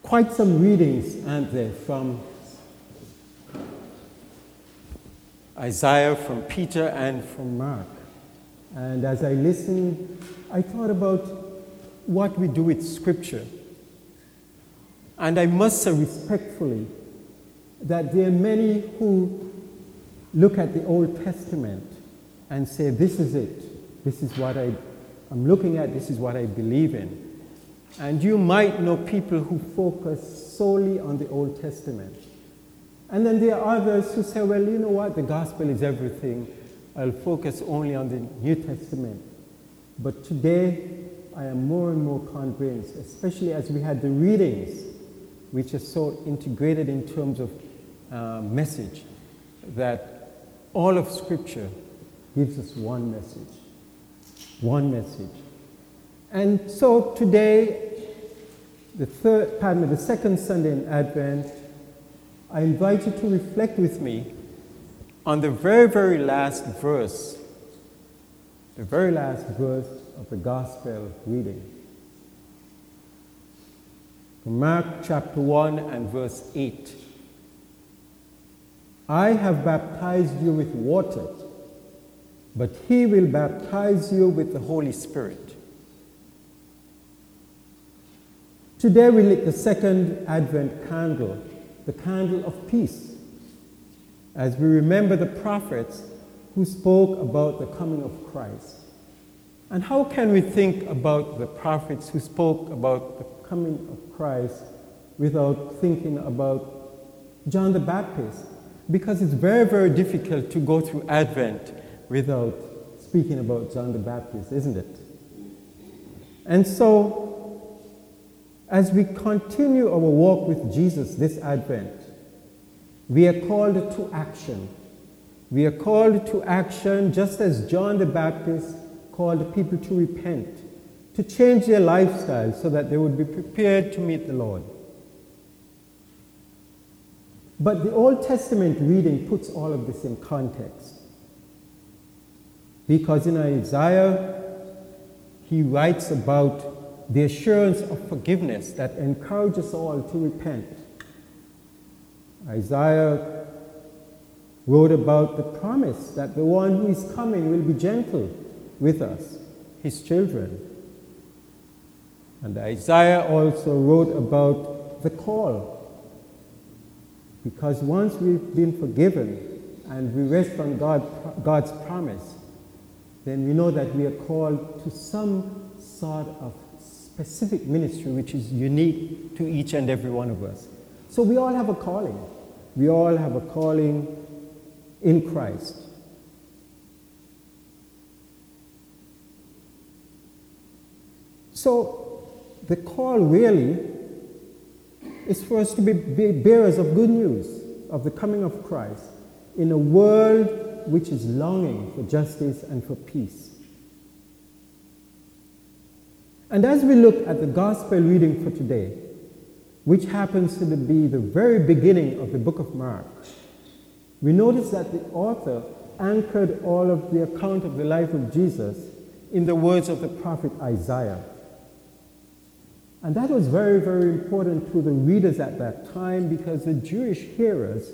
Quite some readings, aren't there, from Isaiah, from Peter, and from Mark. And as I listened, I thought about what we do with Scripture. And I must say respectfully that there are many who look at the Old Testament and say, this is it. This is what I'm looking at. This is what I believe in. And you might know people who focus solely on the Old Testament. And then there are others who say, well, you know what? The gospel is everything. I'll focus only on the New Testament. But today, I am more and more convinced, especially as we had the readings, which are so integrated in terms of message, that all of Scripture gives us one message. One message. And so today, the second Sunday in Advent, I invite you to reflect with me on the very, very last verse, of the Gospel reading. From Mark chapter 1 and verse 8. I have baptized you with water, but he will baptize you with the Holy Spirit. Today we lit the second Advent candle, the candle of peace, as we remember the prophets who spoke about the coming of Christ. And how can we think about the prophets who spoke about the coming of Christ without thinking about John the Baptist? Because it's very, very difficult to go through Advent without speaking about John the Baptist, isn't it? And so, as we continue our walk with Jesus this Advent, we are called to action. We are called to action just as John the Baptist called people to repent, to change their lifestyle so that they would be prepared to meet the Lord. But the Old Testament reading puts all of this in context. Because in Isaiah, he writes about the assurance of forgiveness that encourages all to repent. Isaiah wrote about the promise that the one who is coming will be gentle with us, his children. And Isaiah also wrote about the call. Because once we've been forgiven and we rest on God's promise, then we know that we are called to some sort of specific ministry which is unique to each and every one of us. So we all have a calling. We all have a calling in Christ. So the call really is for us to be bearers of good news of the coming of Christ in a world which is longing for justice and for peace. And as we look at the gospel reading for today, which happens to be the very beginning of the book of Mark, we notice that the author anchored all of the account of the life of Jesus in the words of the prophet Isaiah. And that was very, very important to the readers at that time because the Jewish hearers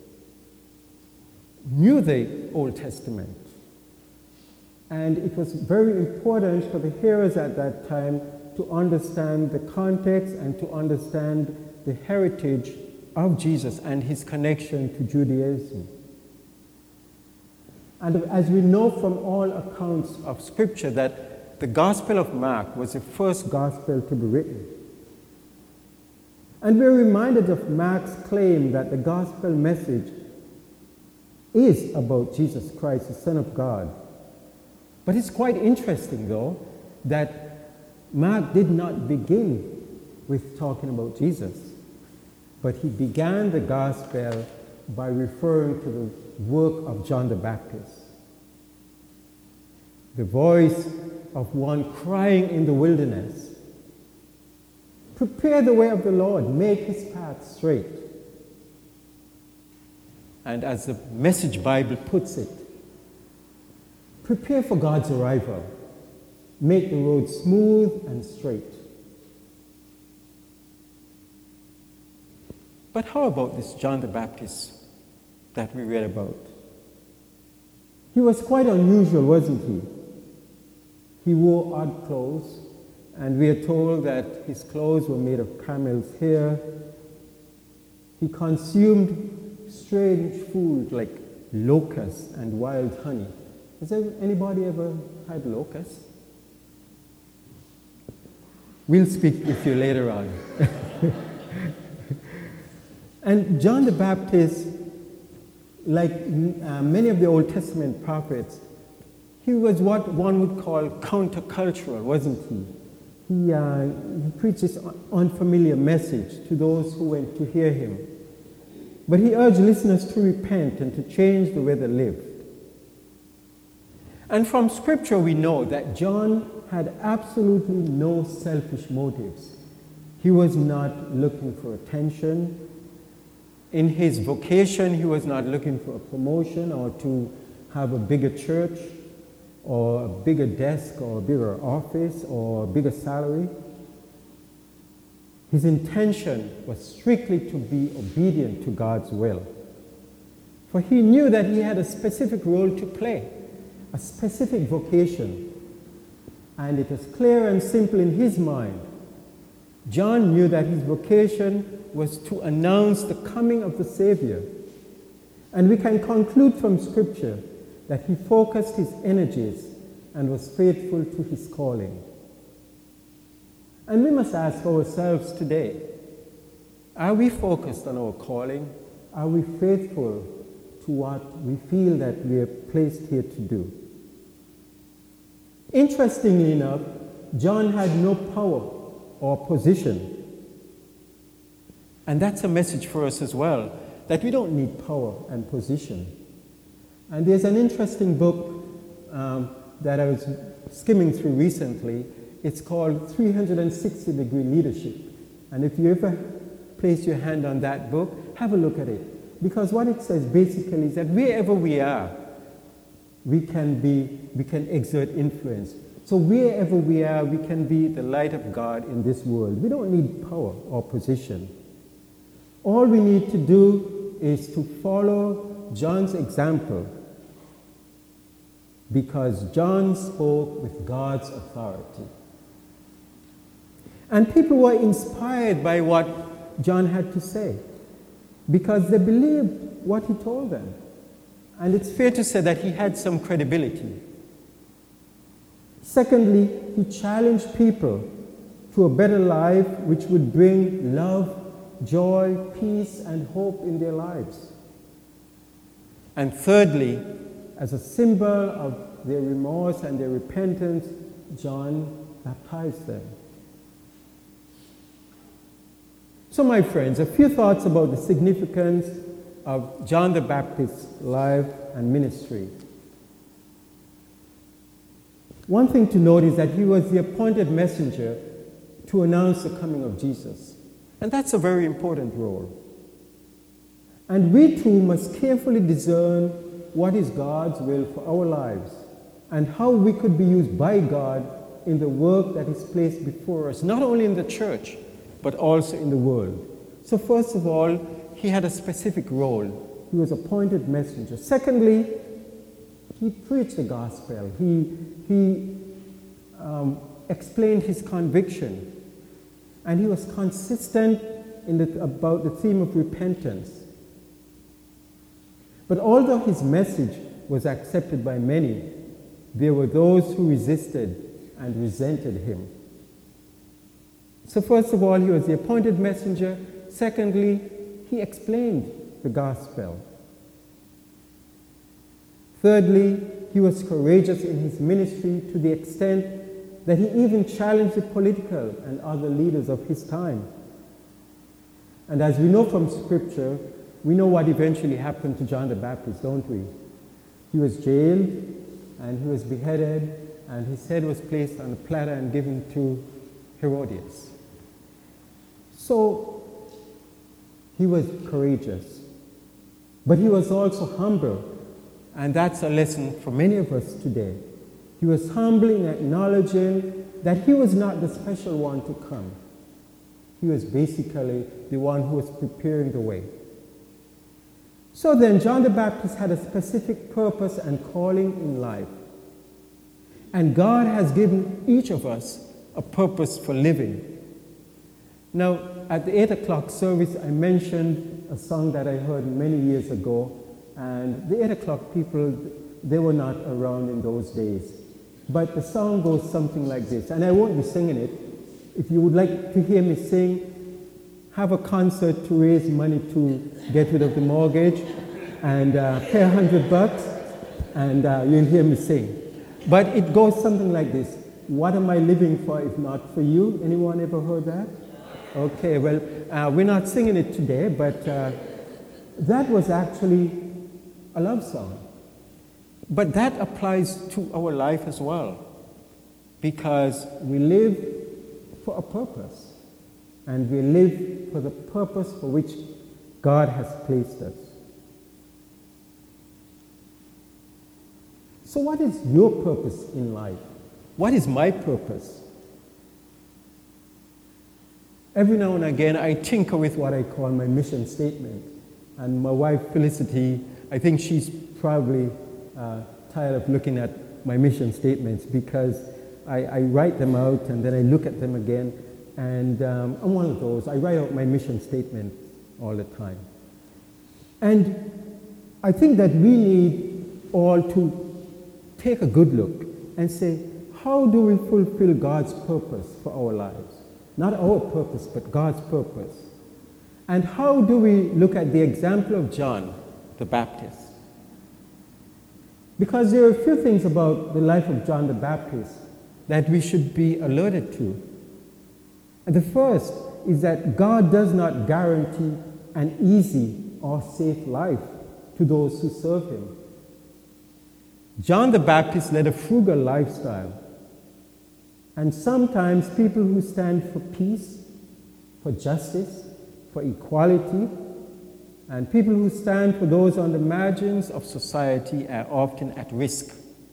knew the Old Testament. And it was very important for the hearers at that time to understand the context and to understand the heritage of Jesus and his connection to Judaism. And as we know from all accounts of Scripture that the Gospel of Mark was the first Gospel to be written. And we're reminded of Mark's claim that the Gospel message is about Jesus Christ, the Son of God. But it's quite interesting, though, that Mark did not begin with talking about Jesus, but he began the Gospel by referring to the work of John the Baptist. The voice of one crying in the wilderness, prepare the way of the Lord, make his path straight. And as the Message Bible puts it, prepare for God's arrival. Make the road smooth and straight. But how about this John the Baptist that we read about? He was quite unusual, wasn't he? He wore odd clothes, and we are told that his clothes were made of camel's hair. He consumed strange food like locusts and wild honey. Has anybody ever had locusts? We'll speak with you later on. And John the Baptist, like many of the Old Testament prophets, he was what one would call countercultural, wasn't he? He preached this unfamiliar message to those who went to hear him. But he urged listeners to repent and to change the way they lived. And from Scripture we know that John had absolutely no selfish motives. He was not looking for attention. In his vocation, he was not looking for a promotion or to have a bigger church or a bigger desk or a bigger office or a bigger salary. His intention was strictly to be obedient to God's will. For he knew that he had a specific role to play, a specific vocation. And it was clear and simple in his mind. John knew that his vocation was to announce the coming of the Savior. And we can conclude from Scripture that he focused his energies and was faithful to his calling. And we must ask ourselves today, are we focused on our calling? Are we faithful to what we feel that we are placed here to do? Interestingly enough, John had no power or position. And that's a message for us as well, that we don't need power and position. And there's an interesting book that I was skimming through recently. It's called 360-Degree Leadership. And if you ever place your hand on that book, have a look at it. Because what it says basically is that wherever we are, we can exert influence. So wherever we are, we can be the light of God in this world. We don't need power or position. All we need to do is to follow John's example, because John spoke with God's authority. And people were inspired by what John had to say, because they believed what he told them. And it's fair to say that he had some credibility. Secondly, he challenged people to a better life which would bring love, joy, peace, and hope in their lives. And thirdly, as a symbol of their remorse and their repentance, John baptized them. So, my friends, a few thoughts about the significance of John the Baptist's life and ministry. One thing to note is that he was the appointed messenger to announce the coming of Jesus. And that's a very important role. And we too must carefully discern what is God's will for our lives and how we could be used by God in the work that is placed before us, not only in the church, but also in the world. So first of all, he had a specific role. He was appointed messenger. Secondly, he preached the gospel. He explained his conviction. And he was consistent about the theme of repentance. But although his message was accepted by many, there were those who resisted and resented him. So first of all, he was the appointed messenger. Secondly, he explained the gospel. Thirdly, he was courageous in his ministry to the extent that he even challenged the political and other leaders of his time. And as we know from Scripture, we know what eventually happened to John the Baptist, don't we? He was jailed, and he was beheaded, and his head was placed on a platter and given to Herodias. So, he was courageous. But he was also humble, and that's a lesson for many of us today. He was humble in acknowledging that he was not the special one to come. He was basically the one who was preparing the way. So then, John the Baptist had a specific purpose and calling in life. And God has given each of us a purpose for living. Now, at the 8 o'clock service, I mentioned a song that I heard many years ago. And the 8 o'clock people, they were not around in those days. But the song goes something like this. And I won't be singing it. If you would like to hear me sing, have a concert to raise money to get rid of the mortgage and pay $100, and you'll hear me sing. But it goes something like this. What am I living for if not for you? Anyone ever heard that? Okay, well, we're not singing it today, but that was actually a love song. But that applies to our life as well, because we live for a purpose, and we live for the purpose for which God has placed us. So what is your purpose in life? What is my purpose? Every now and again, I tinker with what I call my mission statement. And my wife, Felicity, I think she's probably tired of looking at my mission statements, because I write them out and then I look at them again. And I'm one of those. I write out my mission statement all the time. And I think that we need all to take a good look and say, how do we fulfill God's purpose for our lives? Not our purpose, but God's purpose. And how do we look at the example of John the Baptist? Because there are a few things about the life of John the Baptist that we should be alerted to. And the first is that God does not guarantee an easy or safe life to those who serve him. John the Baptist led a frugal lifestyle. And sometimes people who stand for peace, for justice, for equality, and people who stand for those on the margins of society are often at risk.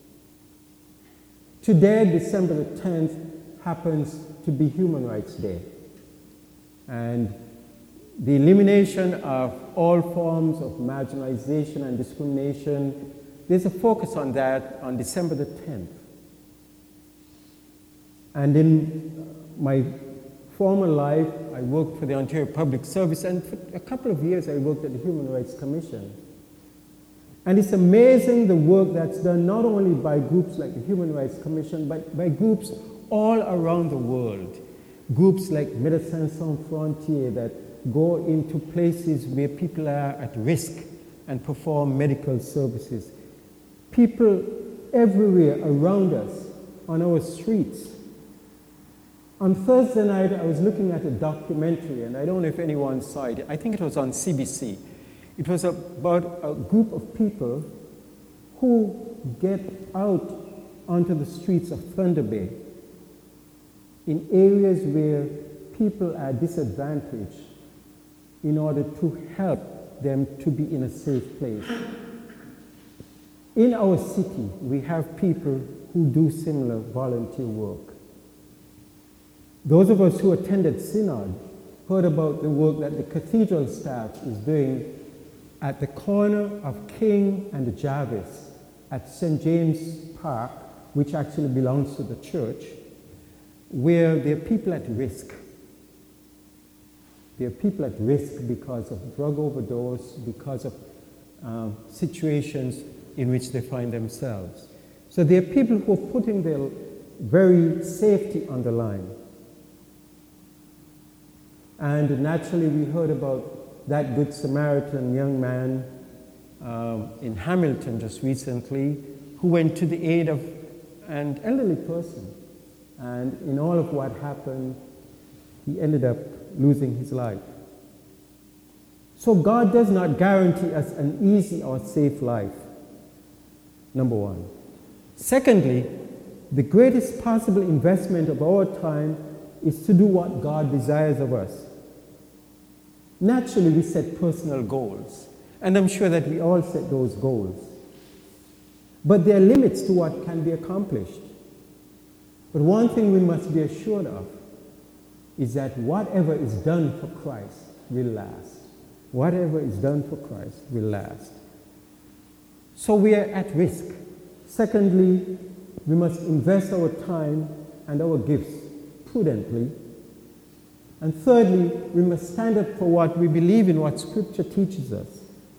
Today, December the 10th, happens to be Human Rights Day. And the elimination of all forms of marginalization and discrimination, there's a focus on that on December the 10th. And in my former life, I worked for the Ontario Public Service, and for a couple of years I worked at the Human Rights Commission. And it's amazing the work that's done not only by groups like the Human Rights Commission, but by groups all around the world. Groups like Médecins Sans Frontières that go into places where people are at risk and perform medical services. People everywhere around us, on our streets. On Thursday night, I was looking at a documentary, and I don't know if anyone saw it. I think it was on CBC. It was about a group of people who get out onto the streets of Thunder Bay in areas where people are disadvantaged in order to help them to be in a safe place. In our city, we have people who do similar volunteer work. Those of us who attended Synod heard about the work that the cathedral staff is doing at the corner of King and Jarvis at St. James Park, which actually belongs to the church, where there are people at risk. There are people at risk because of drug overdose, because of situations in which they find themselves. So there are people who are putting their very safety on the line. And naturally, we heard about that Good Samaritan young man in Hamilton just recently who went to the aid of an elderly person. And in all of what happened, he ended up losing his life. So God does not guarantee us an easy or safe life, number one. Secondly, the greatest possible investment of our time is to do what God desires of us. Naturally, we set personal goals, and I'm sure that we all set those goals. But there are limits to what can be accomplished. But one thing we must be assured of is that whatever is done for Christ will last. Whatever is done for Christ will last. So we are at risk. Secondly, we must invest our time and our gifts prudently. And thirdly, we must stand up for what we believe in, what Scripture teaches us.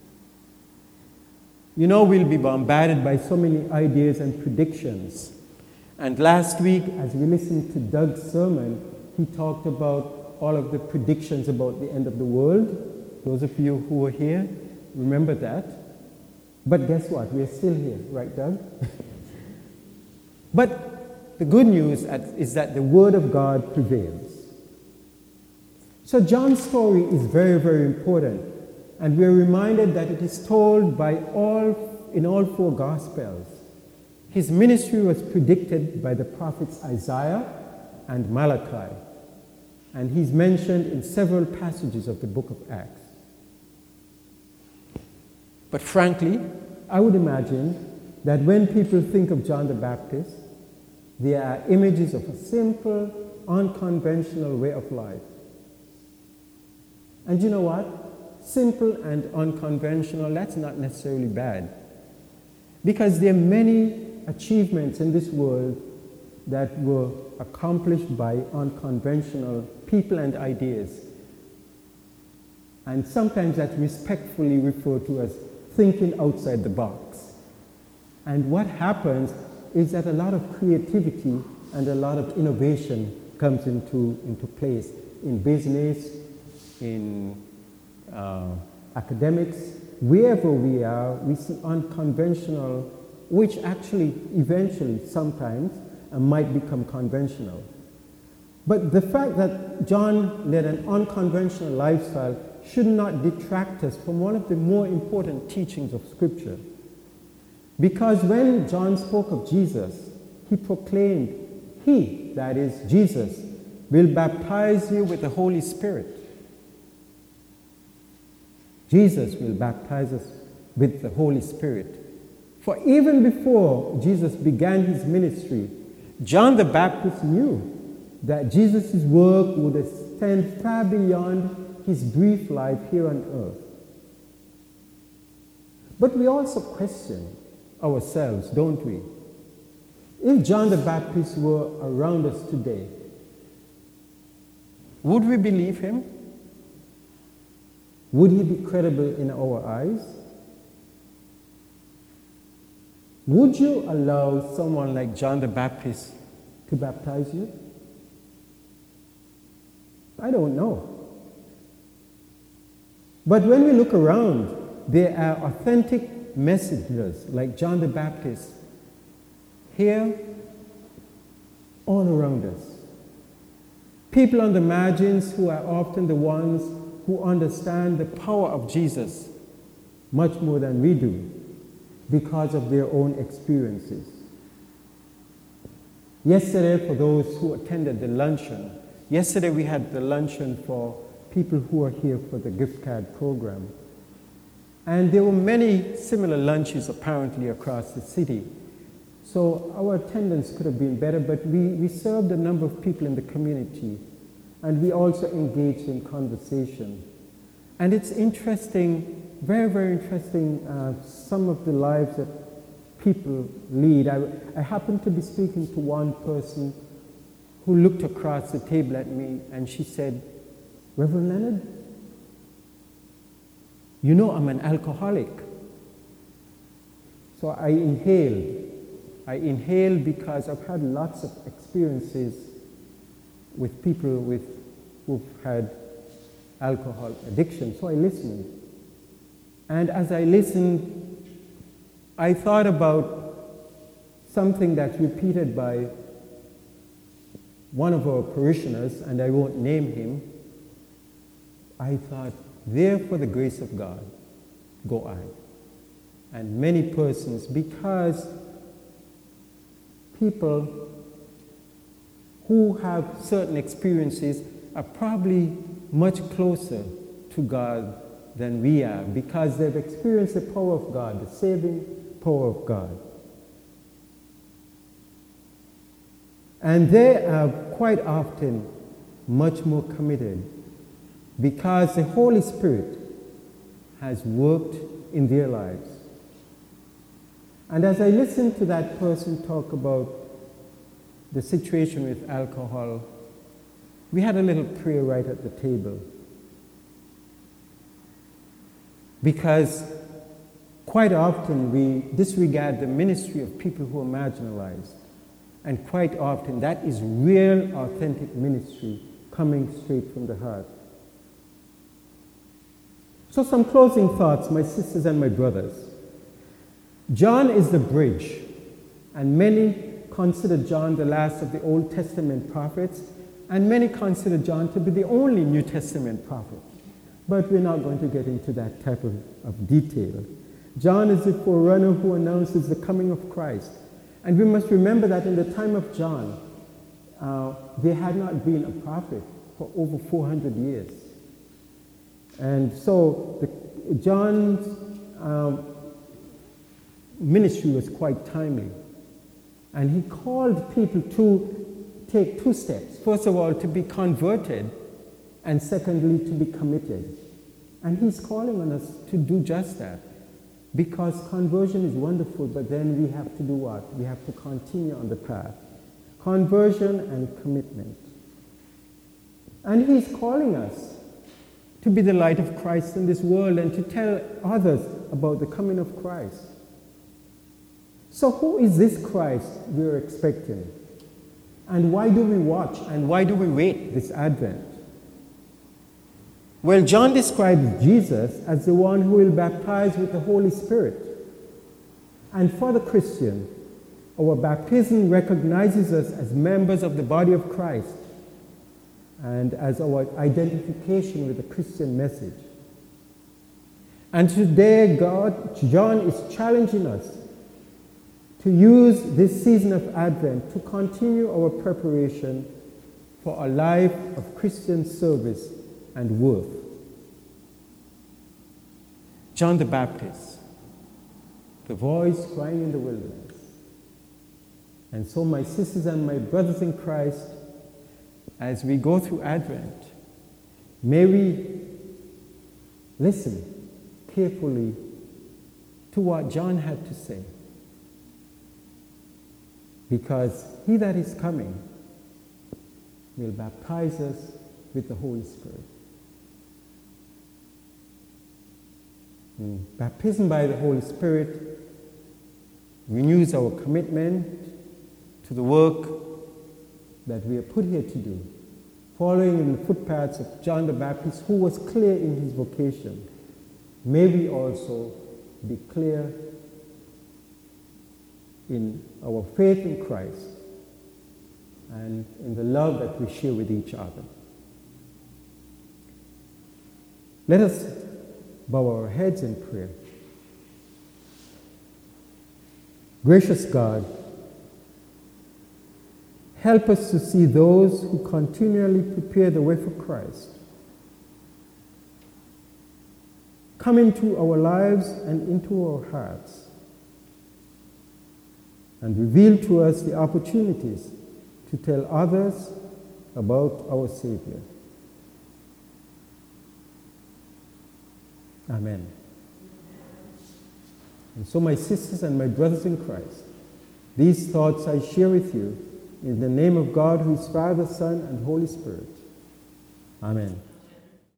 You know, we'll be bombarded by so many ideas and predictions. And last week, as we listened to Doug's sermon, he talked about all of the predictions about the end of the world. Those of you who were here, remember that. But guess what? We're still here, right, Doug? But the good news is that the Word of God prevails. So John's story is very, very important. And we're reminded that it is told in all four Gospels. His ministry was predicted by the prophets Isaiah and Malachi. And he's mentioned in several passages of the book of Acts. But frankly, I would imagine that when people think of John the Baptist, there are images of a simple, unconventional way of life. And you know what? Simple and unconventional, that's not necessarily bad. Because there are many achievements in this world that were accomplished by unconventional people and ideas. And sometimes that's respectfully referred to as thinking outside the box. And what happens is that a lot of creativity and a lot of innovation comes into place in business, in academics. Wherever we are, we see unconventional, which actually eventually sometimes might become conventional. But the fact that John led an unconventional lifestyle should not detract us from one of the more important teachings of Scripture. Because when John spoke of Jesus, he proclaimed, he, that is Jesus, will baptize you with the Holy Spirit. Jesus will baptize us with the Holy Spirit. For even before Jesus began his ministry, John the Baptist knew that Jesus' work would extend far beyond his brief life here on earth. But we also question ourselves, don't we? If John the Baptist were around us today, would we believe him? Would he be credible in our eyes? Would you allow someone like John the Baptist to baptize you? I don't know. But when we look around, there are authentic messengers like John the Baptist here all around us. People on the margins who are often the ones who understand the power of Jesus much more than we do because of their own experiences. Yesterday, for those who attended the luncheon, yesterday we had the luncheon for people who are here for the gift card program. And there were many similar lunches apparently across the city. So our attendance could have been better, but we served a number of people in the community, and we also engaged in conversation. And it's interesting, very, very interesting, some of the lives that people lead. I happened to be speaking to one person who looked across the table at me, and she said, "Reverend Leonard, you know I'm an alcoholic." So I inhaled. Because I've had lots of experiences with people who've had alcohol addiction. So I listened. And as I listened, I thought about something that's repeated by one of our parishioners, and I won't name him. I thought, there for the grace of God, go I. And many persons, because people who have certain experiences are probably much closer to God than we are, because they've experienced the power of God, the saving power of God. And they are quite often much more committed because the Holy Spirit has worked in their lives. And as I listened to that person talk about the situation with alcohol, we had a little prayer right at the table. Because quite often we disregard the ministry of people who are marginalized. And quite often that is real, authentic ministry coming straight from the heart. So some closing thoughts, my sisters and my brothers. John is the bridge, and many consider John the last of the Old Testament prophets, and many consider John to be the only New Testament prophet. But we're not going to get into that type of detail. John is the forerunner who announces the coming of Christ. And we must remember that in the time of John, there had not been a prophet for over 400 years. And so John's ministry was quite timely. And he called people to take two steps. First of all, to be converted, and secondly, to be committed. And he's calling on us to do just that. Because conversion is wonderful, but then we have to do what? We have to continue on the path. Conversion and commitment. And he's calling us to be the light of Christ in this world and to tell others about the coming of Christ. So who is this Christ we're expecting? And why do we watch and why do we wait this Advent? Well, John describes Jesus as the one who will baptize with the Holy Spirit. And for the Christian, our baptism recognizes us as members of the body of Christ and as our identification with the Christian message. And today, John is challenging us to use this season of Advent to continue our preparation for a life of Christian service and worth. John the Baptist, the voice crying in the wilderness. And so my sisters and my brothers in Christ, as we go through Advent, may we listen carefully to what John had to say. Because he that is coming will baptize us with the Holy Spirit. Baptism by the Holy Spirit renews our commitment to the work that we are put here to do, following in the footpaths of John the Baptist, who was clear in his vocation. May we also be clear in our faith in Christ and in the love that we share with each other. Let us bow our heads in prayer. Gracious God, help us to see those who continually prepare the way for Christ come into our lives and into our hearts and reveal to us the opportunities to tell others about our Savior. Amen. And so my sisters and my brothers in Christ, these thoughts I share with you in the name of God, who is Father, Son, and Holy Spirit. Amen.